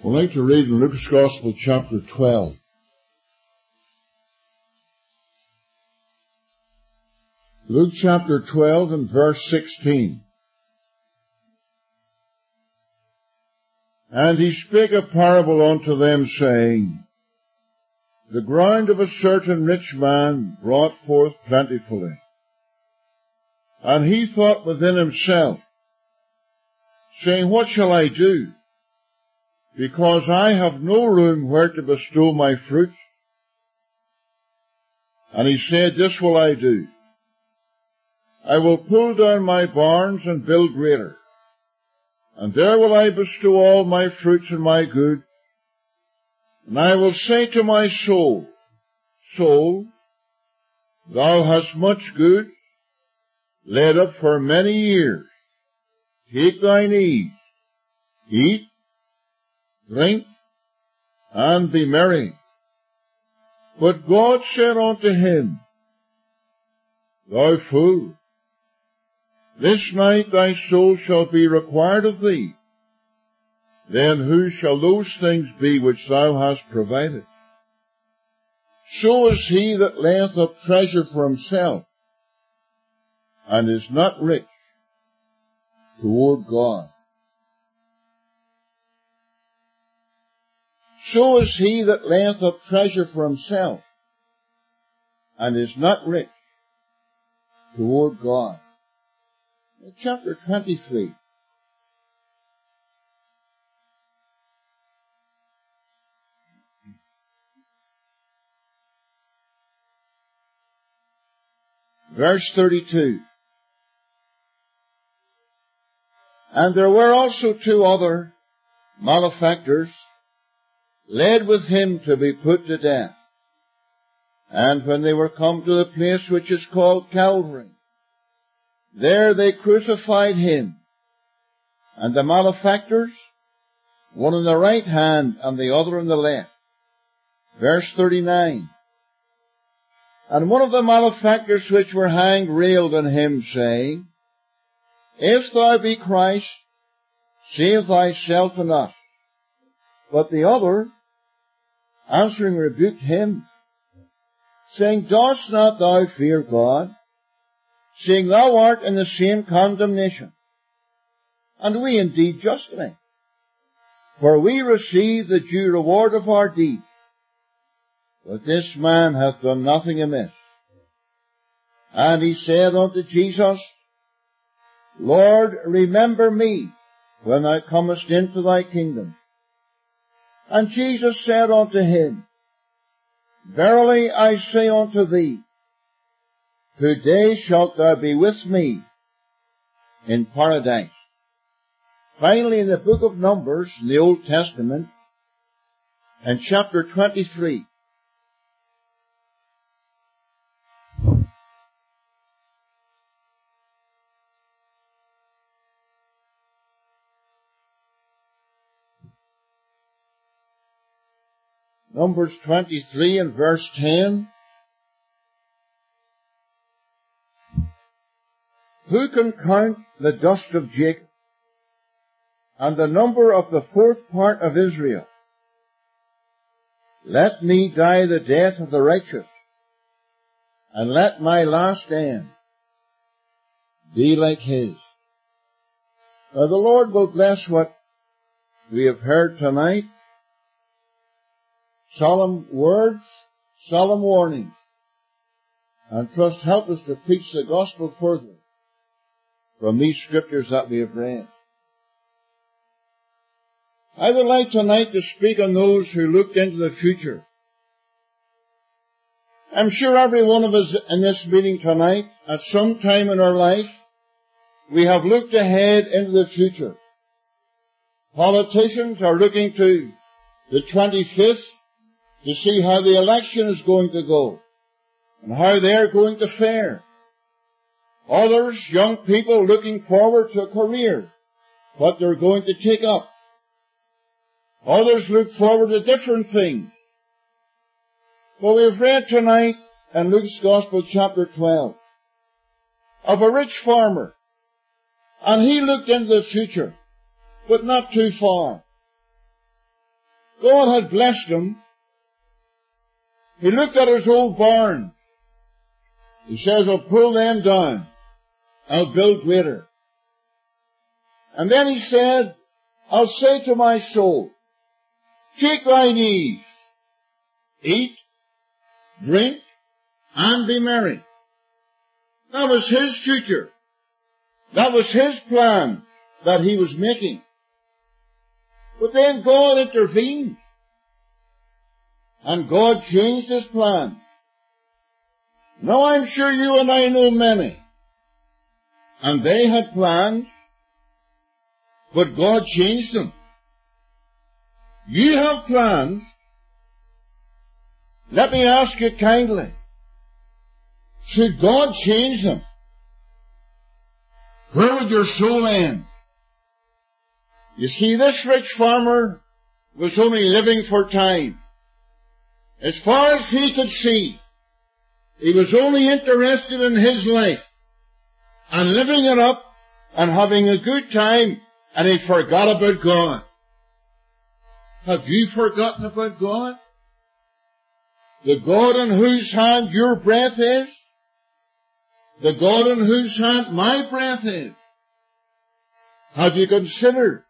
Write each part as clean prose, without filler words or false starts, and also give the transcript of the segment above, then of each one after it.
I'd like to read in Luke's Gospel, chapter 12. Luke chapter 12 and verse 16. And he spake a parable unto them, saying, The ground of a certain rich man brought forth plentifully. And he thought within himself, saying, What shall I do? Because I have no room where to bestow my fruits. And he said, This will I do. I will pull down my barns and build greater. And there will I bestow all my fruits and my goods. And I will say to my soul, Soul, thou hast much goods, laid up for many years. Take thine ease, eat, drink, and be merry. But God said unto him, Thou fool, this night thy soul shall be required of thee. Then whose shall those things be which thou hast provided? So is he that layeth up treasure for himself, and is not rich toward God. So is he that layeth up treasure for himself, and is not rich toward God. Chapter 23. Verse 32. And there were also two other malefactors led with him to be put to death. And when they were come to the place which is called Calvary, there they crucified him, and the malefactors, one on the right hand and the other on the left. Verse 39. And one of the malefactors which were hanged railed on him, saying, If thou be Christ, save thyself and us. But the other, answering, rebuked him, saying, Dost not thou fear God, seeing thou art in the same condemnation? And we indeed justly, for we receive the due reward of our deeds. But this man hath done nothing amiss. And he said unto Jesus, Lord, remember me when thou comest into thy kingdom. And Jesus said unto him, Verily I say unto thee, Today shalt thou be with me in paradise. Finally, in the book of Numbers, in the Old Testament, in chapter 23, Numbers 23 and verse 10, Who can count the dust of Jacob, and the number of the fourth part of Israel? Let me die the death of the righteous, and let my last end be like his. Now the Lord will bless what we have heard tonight. Solemn words, solemn warnings, and trust help us to preach the gospel further from these scriptures that we have read. I would like tonight to speak on those who looked into the future. I'm sure every one of us in this meeting tonight, at some time in our life, we have looked ahead into the future. Politicians are looking to the 25th to see how the election is going to go and how they're going to fare. Others, young people, looking forward to a career, what they're going to take up. Others look forward to different things. But we've read tonight in Luke's Gospel chapter 12 of a rich farmer, and he looked into the future, but not too far. God had blessed him. He looked at his old barn. He says, I'll pull them down. I'll build greater. And then he said, I'll say to my soul, take thine ease, eat, drink, and be merry. That was his future. That was his plan that he was making. But then God intervened. And God changed his plan. Now I'm sure you and I know many. And they had plans, but God changed them. You have plans. Let me ask you kindly, should God change them? Where would your soul end? You see, this rich farmer was only living for time. As far as he could see, he was only interested in his life and living it up and having a good time, and he forgot about God. Have you forgotten about God? The God in whose hand your breath is? The God in whose hand my breath is? Have you considered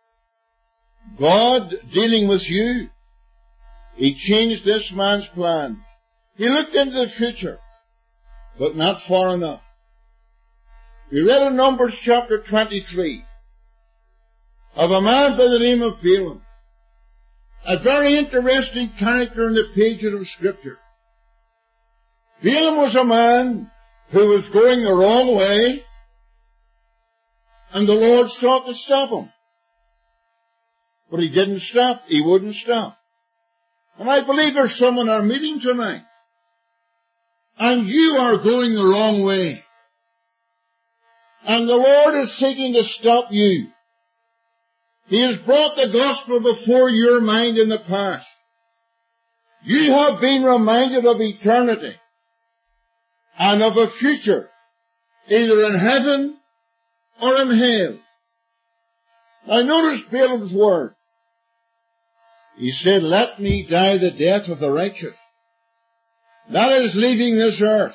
God dealing with you? He changed this man's plans. He looked into the future, but not far enough. We read in Numbers chapter 23 of a man by the name of Balaam, a very interesting character in the pages of Scripture. Balaam was a man who was going the wrong way, and the Lord sought to stop him. But he didn't stop. He wouldn't stop. And I believe there's someone in our meeting tonight, and you are going the wrong way. And the Lord is seeking to stop you. He has brought the gospel before your mind in the past. You have been reminded of eternity and of a future, either in heaven or in hell. Now notice Balaam's word. He said, let me die the death of the righteous. That is leaving this earth.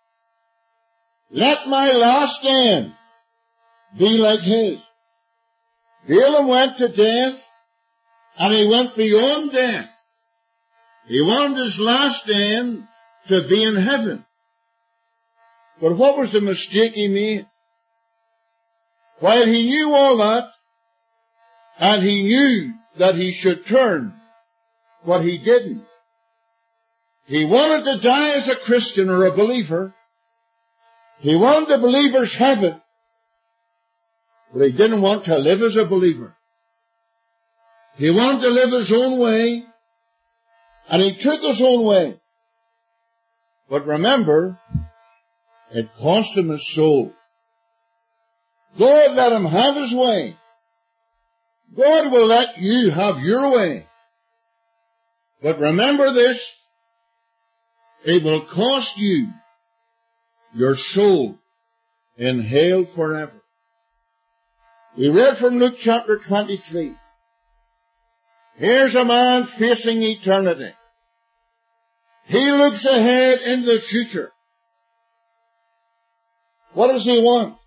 Let my last end be like his. Balaam went to death, and he went beyond death. He wanted his last end to be in heaven. But what was the mistake he made? While he knew all that, and he knew that he should turn, but he didn't. He wanted to die as a Christian or a believer. He wanted the believer's heaven, but he didn't want to live as a believer. He wanted to live his own way, and he took his own way. But remember, it cost him his soul. God let him have his way. God will let you have your way. But remember this, it will cost you your soul in hell forever. We read from Luke chapter 23. Here's a man facing eternity. He looks ahead into the future. What does he want?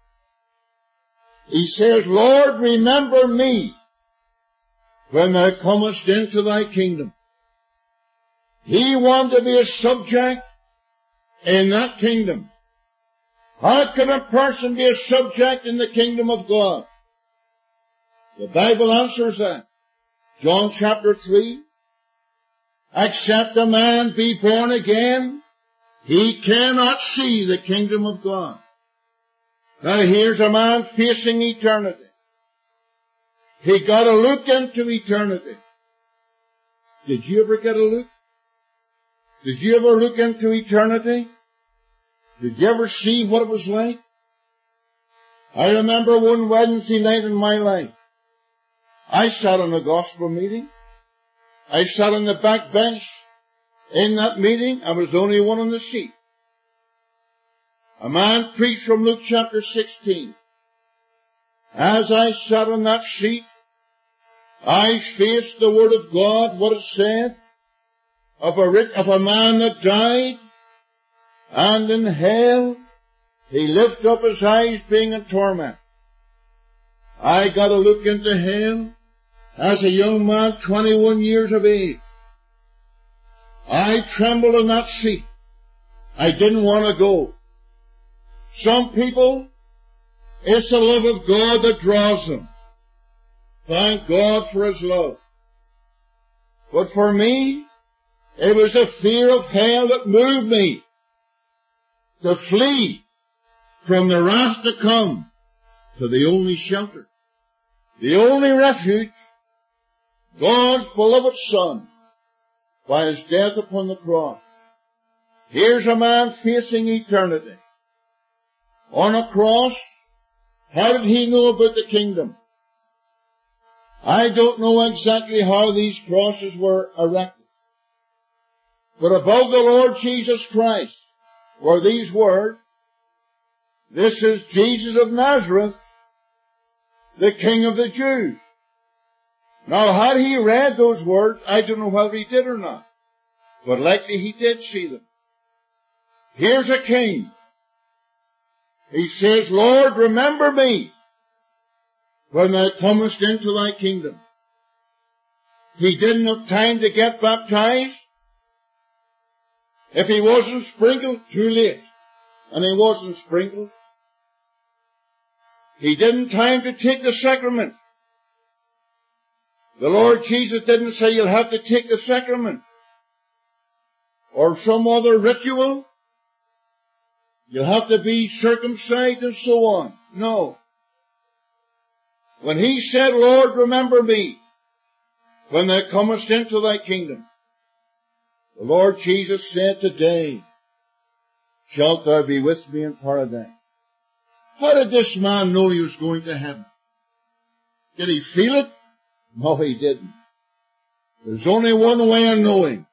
He says, Lord, remember me when thou comest into thy kingdom. He wanted to be a subject in that kingdom. How can a person be a subject in the kingdom of God? The Bible answers that. John chapter 3. Except a man be born again, he cannot see the kingdom of God. Now here's a man facing eternity. He got a look into eternity. Did you ever get a look? Did you ever look into eternity? Did you ever see what it was like? I remember one Wednesday night in my life. I sat in a gospel meeting. I sat on the back bench in that meeting. I was the only one on the seat. A man preached from Luke chapter 16. As I sat on that seat, I faced the Word of God, what it said of a man that died, and in hell he lifted up his eyes being in torment. I got to look into hell as a young man, 21 years of age. I trembled in that seat. I didn't want to go. Some people, it's the love of God that draws them. Thank God for His love. But for me, it was the fear of hell that moved me to flee from the wrath to come to the only shelter, the only refuge, God's beloved Son, by His death upon the cross. Here's a man facing eternity. On a cross, how did he know about the kingdom? I don't know exactly how these crosses were erected. But above the Lord Jesus Christ were these words, "This is Jesus of Nazareth, the King of the Jews." Now, had he read those words, I don't know whether he did or not, but likely he did see them. Here's a king. He says, "Lord, remember me when thou comest into thy kingdom." He didn't have time to get baptized. If he wasn't sprinkled, too late. And he wasn't sprinkled. He didn't time to take the sacrament. The Lord Jesus didn't say you'll have to take the sacrament or some other ritual. You'll have to be circumcised and so on. No. When he said, "Lord, remember me when thou comest into thy kingdom," the Lord Jesus said, "Today shalt thou be with me in paradise." How did this man know he was going to heaven? Did he feel it? No, he didn't. There's only one way of knowing.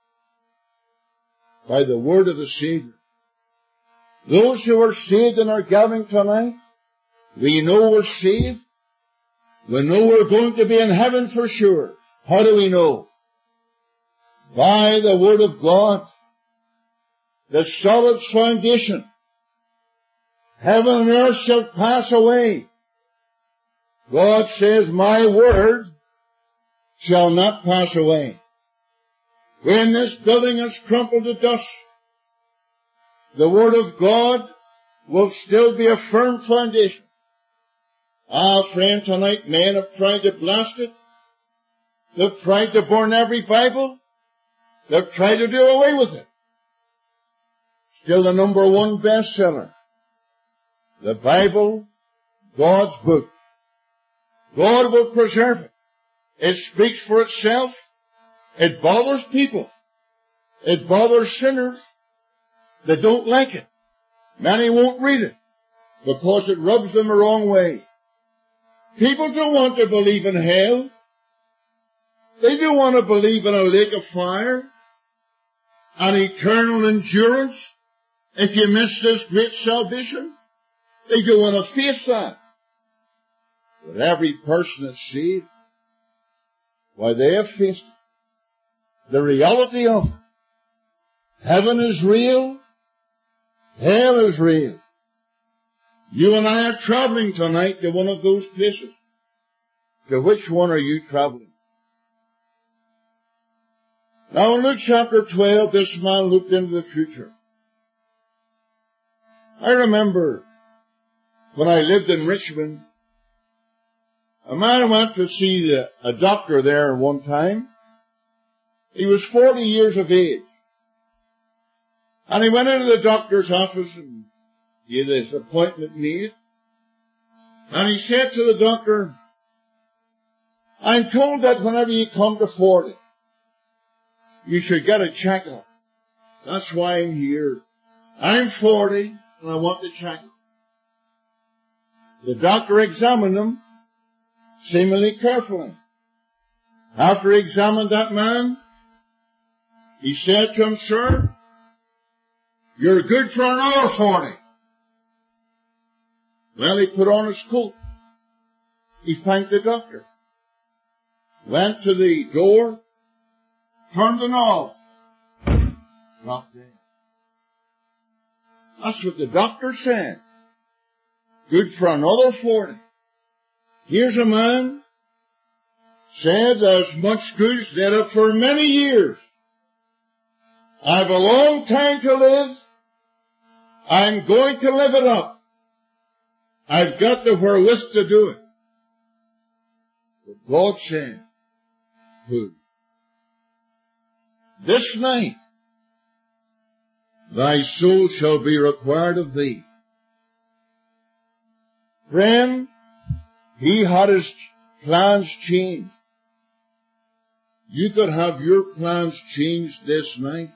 By the word of the Savior. Those who are saved and are gathering tonight, we know we're saved. We know we're going to be in heaven for sure. How do we know? By the Word of God, the solid foundation. Heaven and earth shall pass away. God says, "My Word shall not pass away." When this building has crumpled to dust, the Word of God will still be a firm foundation. Ah, friend, tonight men have tried to blast it. They've tried to burn every Bible. They've tried to do away with it. Still the number one bestseller. The Bible, God's book. God will preserve it. It speaks for itself. It bothers people. It bothers sinners. They don't like it. Many won't read it because it rubs them the wrong way. People don't want to believe in hell. They don't want to believe in a lake of fire, an eternal endurance if you miss this great salvation. They don't want to face that. But every person that's saved, why, they have faced it. The reality of it. Heaven is real. Hell is real. You and I are traveling tonight to one of those places. To which one are you traveling? Now in Luke chapter 12, this man looked into the future. I remember when I lived in Richmond, a man went to see a doctor there one time. He was 40 years of age. And he went into the doctor's office and he had his appointment made. And he said to the doctor, "I'm told that whenever you come to 40, you should get a checkup. That's why I'm here. I'm 40 and I want the checkup." The doctor examined him seemingly carefully. After he examined that man, he said to him, "Sir, you're good for another 40. Well, he put on his coat. He thanked the doctor. went to the door, turned the knob, dropped dead. That's what the doctor said. Good for another 40. Here's a man said as much good as did it for many years. I've a long time to live. I'm going to live it up. I've got the wherewith to do it. But God said, who? This night thy soul shall be required of thee. Friend, he had his plans changed. You could have your plans changed this night.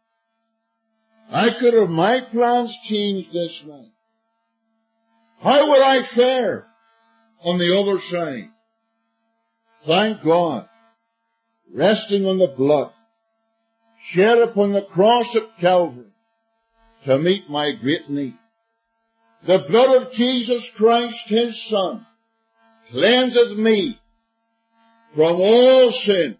I could have my plans changed this night. How would I fare on the other side? Thank God, resting on the blood shed upon the cross at Calvary to meet my great need. The blood of Jesus Christ, His Son, cleanseth me from all sin.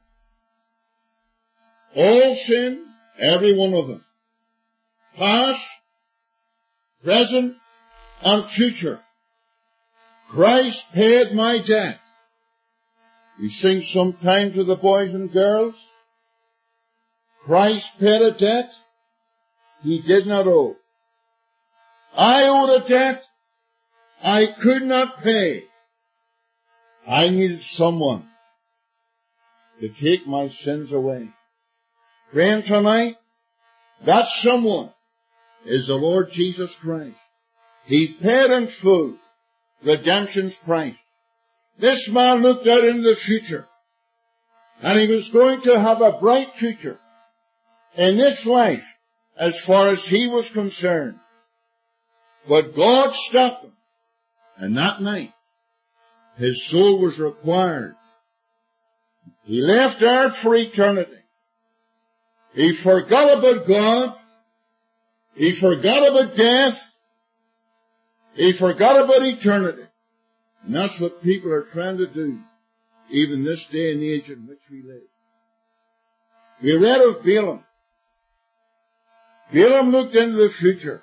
All sin, every one of them. Past, present, and future. Christ paid my debt. We sing sometimes with the boys and girls. Christ paid a debt He did not owe. I owed a debt I could not pay. I needed someone to take my sins away. Friend, tonight, that someone is the Lord Jesus Christ. He paid in full redemption's price. This man looked out into the future, and he was going to have a bright future in this life as far as he was concerned. But God stopped him, and that night his soul was required. He left earth for eternity. He forgot about God. He forgot about death. He forgot about eternity. And that's what people are trying to do, even this day and age in which we live. We read of Balaam. Balaam looked into the future.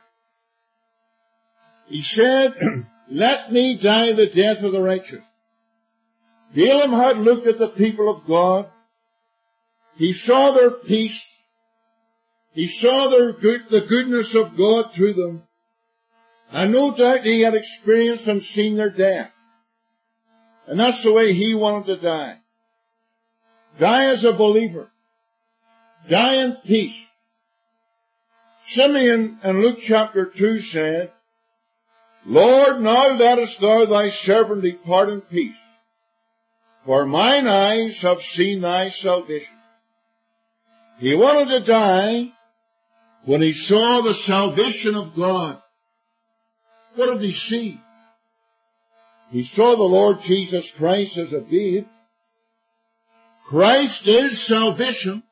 He said, let me die the death of the righteous. Balaam had looked at the people of God. He saw their peace. He saw the goodness of God through them. And no doubt he had experienced and seen their death. And that's the way he wanted to die. Die as a believer. Die in peace. Simeon in Luke chapter 2 said, Lord, now lettest thou thy servant depart in peace, for mine eyes have seen thy salvation. He wanted to die when he saw the salvation of God. What did he see? He saw the Lord Jesus Christ as a babe. Christ is salvation.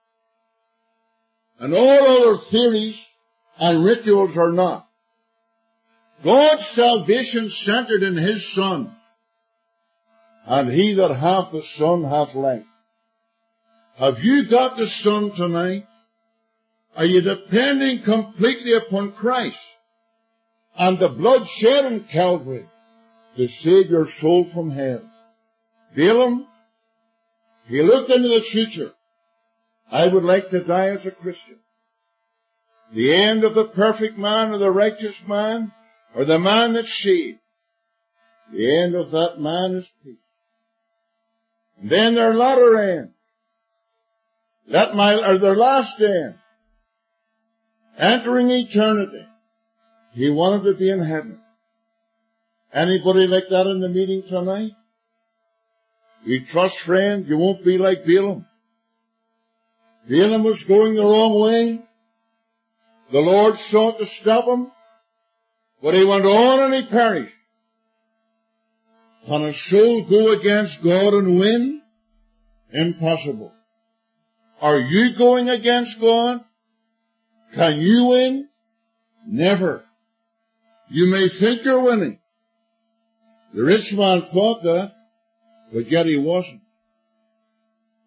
And all other theories and rituals are not. God's salvation centered in His Son. And he that hath the Son hath life. Have you got the Son tonight? Are you depending completely upon Christ and the blood shed in Calvary to save your soul from hell? Balaam, he looked into the future. I would like to die as a Christian. The end of the perfect man or the righteous man or the man that's saved. The end of that man is peace. And then their latter end. Their last end. Entering eternity. He wanted to be in heaven. Anybody like that in the meeting tonight? We trust, friend, you won't be like Balaam. Balaam was going the wrong way. The Lord sought to stop him, but he went on and he perished. Can a soul go against God and win? Impossible. Are you going against God? Can you win? Never. You may think you're winning. The rich man thought that, but yet he wasn't.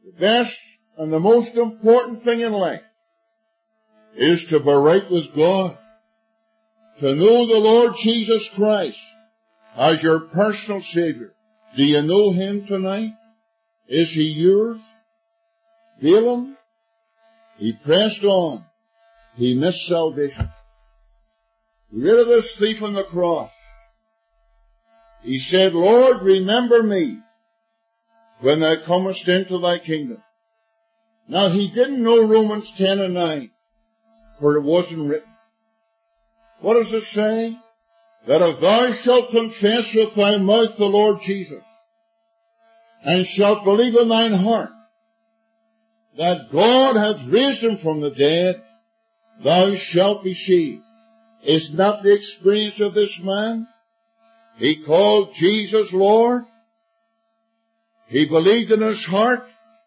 The best and the most important thing in life is to be right with God, to know the Lord Jesus Christ as your personal Savior. Do you know Him tonight? Is He yours? Balaam, he pressed on. He missed salvation. He rid of this thief on the cross. He said, Lord, remember me when thou comest into thy kingdom. Now he didn't know Romans 10 and 9, for it wasn't written. What does it say? That if thou shalt confess with thy mouth the Lord Jesus, and shalt believe in thine heart that God hath raised him from the dead, thou shalt be saved. Is not the experience of this man? He called Jesus Lord. He believed in his heart.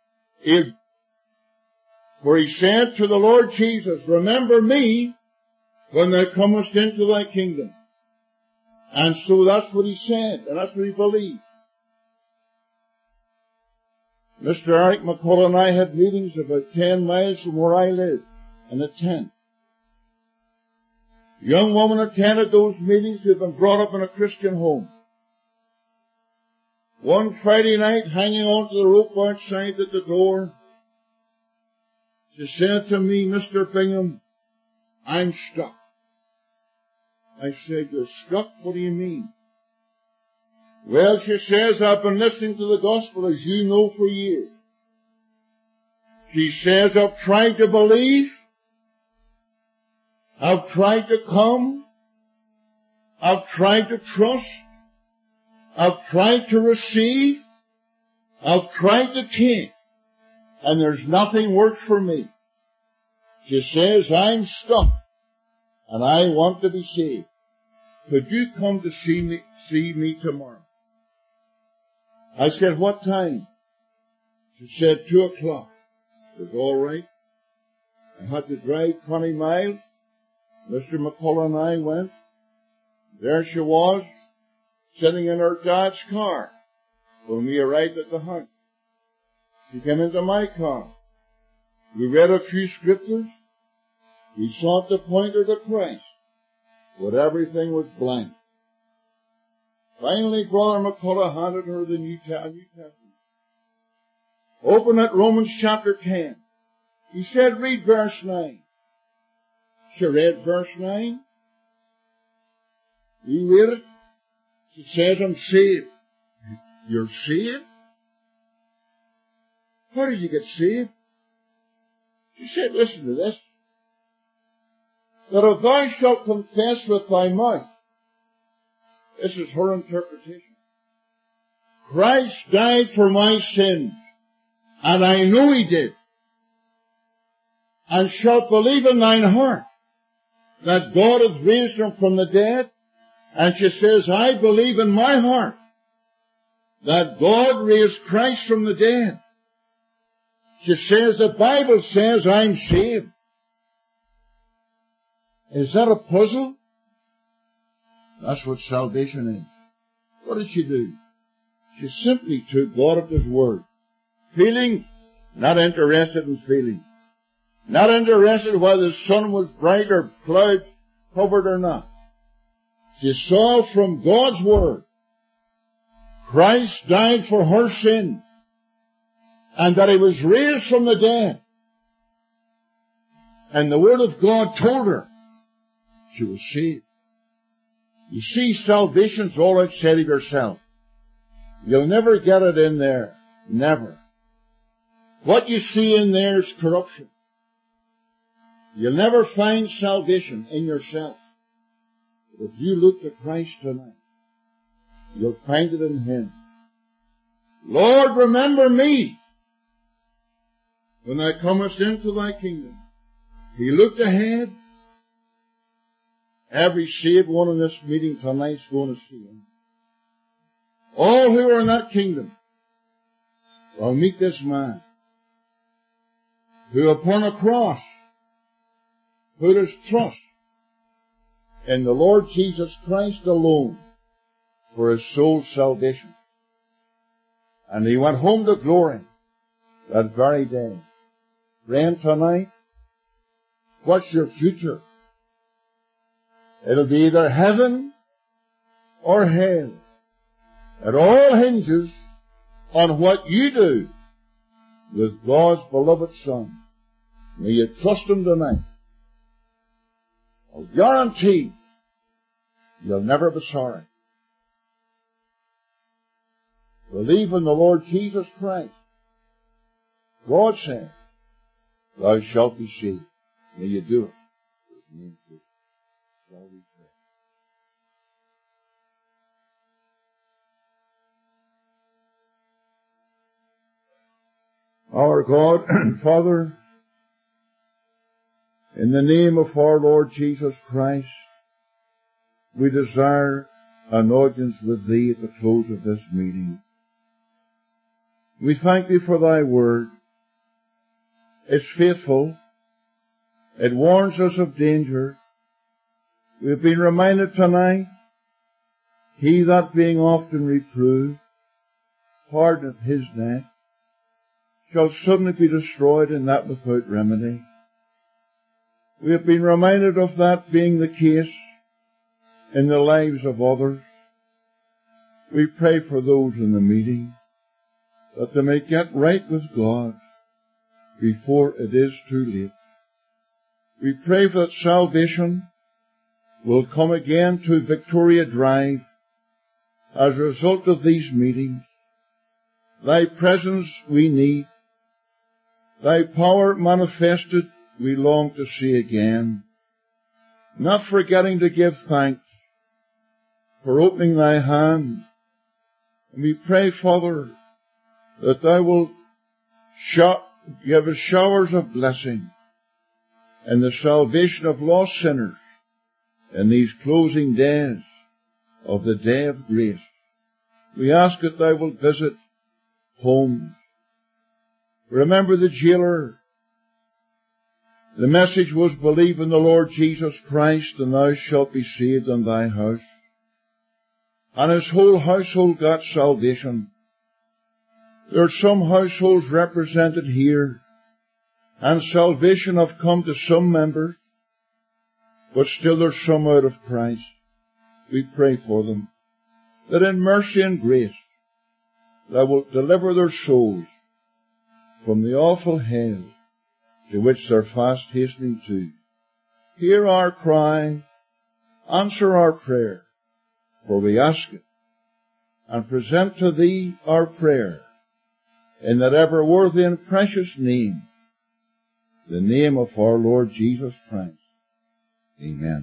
For he said to the Lord Jesus, remember me when thou comest into thy kingdom. And so that's what he said, and that's what he believed. Mr. Eric McCullough and I had meetings about 10 miles from where I live, in a tent. A young woman attended those meetings who had been brought up in a Christian home. One Friday night, hanging onto the rope outside at the door, she said to me, Mr. Bingham, I'm stuck. I said, you're stuck? What do you mean? Well, she says, I've been listening to the gospel, as you know, for years. She says, I've tried to believe. I've tried to come. I've tried to trust. I've tried to receive. I've tried to take. And there's nothing works for me. She says, I'm stuck. And I want to be saved. Could you come to see me tomorrow? I said, what time? She said, 2 o'clock. It was all right. I had to drive 20 miles. Mr. McCullough and I went. There she was, sitting in her dad's car when we arrived at the house. She came into my car. We read a few scriptures. We sought to point her to Christ, but everything was blank. Finally, Brother McCullough handed her the New Testament. Open at Romans chapter 10. He said, read verse 9. She read verse 9. You read it. She says, I'm saved. You're saved? How did you get saved? She said, listen to this. That if thou shalt confess with thy mouth, this is her interpretation, Christ died for my sins, and I know he did, and shalt believe in thine heart that God hath raised him from the dead. And she says, I believe in my heart that God raised Christ from the dead. She says, the Bible says I'm saved. Is that a puzzle? That's what salvation is. What did she do? She simply took God at His word. Feelings? Not interested in feelings. Not interested whether the sun was bright or clouds covered or not. She saw from God's word Christ died for her sins, and that he was raised from the dead. And the word of God told her she was saved. You see, salvation's all outside of yourself. You'll never get it in there. Never. What you see in there is corruption. You'll never find salvation in yourself. But if you look to Christ tonight, you'll find it in Him. Lord, remember me when thou comest into thy kingdom. He looked ahead. Every saved one in this meeting tonight is going to see Him. All who are in that kingdom will meet this man who upon a cross put his trust in the Lord Jesus Christ alone for his soul's salvation. And he went home to glory that very day. Friend, tonight, what's your future? It'll be either heaven or hell. It all hinges on what you do with God's beloved Son. May you trust Him tonight. I'll guarantee you'll never be sorry. Believe in the Lord Jesus Christ. God said, thou shalt be saved. May you do it. For His name's sake. Shall we pray? Our God and Father, in the name of our Lord Jesus Christ, we desire an audience with Thee at the close of this meeting. We thank Thee for Thy word. It's faithful. It warns us of danger. We've been reminded tonight, he that being often reproved, hardeneth his neck, shall suddenly be destroyed, and that without remedy. We have been reminded of that being the case in the lives of others. We pray for those in the meeting, that they may get right with God before it is too late. We pray that salvation will come again to Victoria Drive as a result of these meetings. Thy presence we need. Thy power manifested we long to see again. Not forgetting to give thanks for opening Thy hand. And we pray, Father, that Thou wilt give us showers of blessing and the salvation of lost sinners in these closing days of the day of grace. We ask that Thou wilt visit homes. Remember the jailer. The message was, believe in the Lord Jesus Christ, and thou shalt be saved in thy house. And his whole household got salvation. There are some households represented here, and salvation have come to some members, but still there's some out of Christ. We pray for them, that in mercy and grace Thou wilt deliver their souls from the awful hell to which they're fast hastening to. Hear our cry, answer our prayer, for we ask it, and present to Thee our prayer in that ever worthy and precious name, the name of our Lord Jesus Christ. Amen.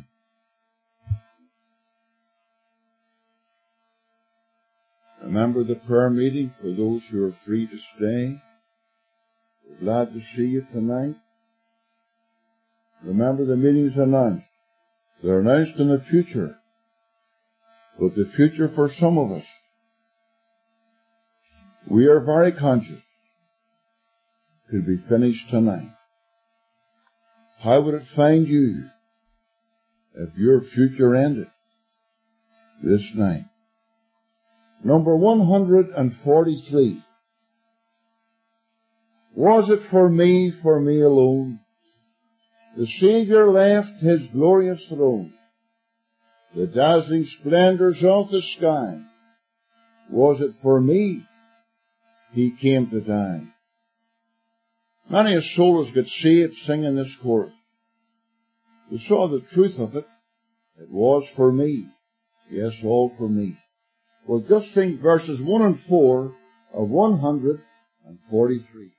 Remember the prayer meeting for those who are free to stay. We're glad to see you tonight. Remember the meetings announced. They're announced in the future. But the future for some of us, we are very conscious, could be finished tonight. How would it find you if your future ended this night? Number 143. Was it for me alone? The Saviour left His glorious throne, the dazzling splendors of the sky. Was it for me He came to die? Many a soul has got saved singing this chorus. We saw the truth of it. It was for me. Yes, all for me. Well, just sing verses 1 and 4 of 143.